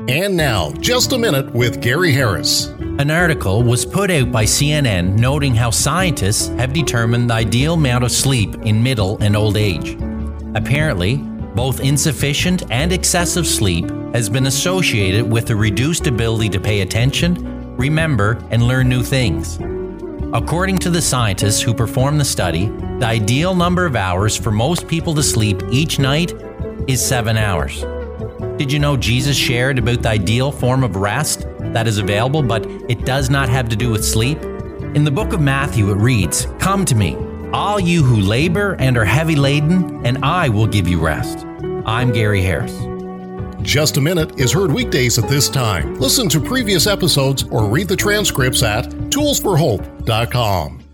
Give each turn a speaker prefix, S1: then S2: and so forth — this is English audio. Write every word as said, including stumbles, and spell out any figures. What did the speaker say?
S1: And now, Just a Minute with Gary Harris.
S2: An article was put out by C N N noting how scientists have determined the ideal amount of sleep in middle and old age. Apparently, both insufficient and excessive sleep has been associated with a reduced ability to pay attention, remember, and learn new things. According to the scientists who performed the study, the ideal number of hours for most people to sleep each night is seven hours. Did you know Jesus shared about the ideal form of rest that is available, but it does not have to do with sleep? In the book of Matthew, it reads, "Come to me, all you who labor and are heavy laden, and I will give you rest." I'm Gary Harris.
S1: Just a Minute is heard weekdays at this time. Listen to previous episodes or read the transcripts at tools for hope dot com.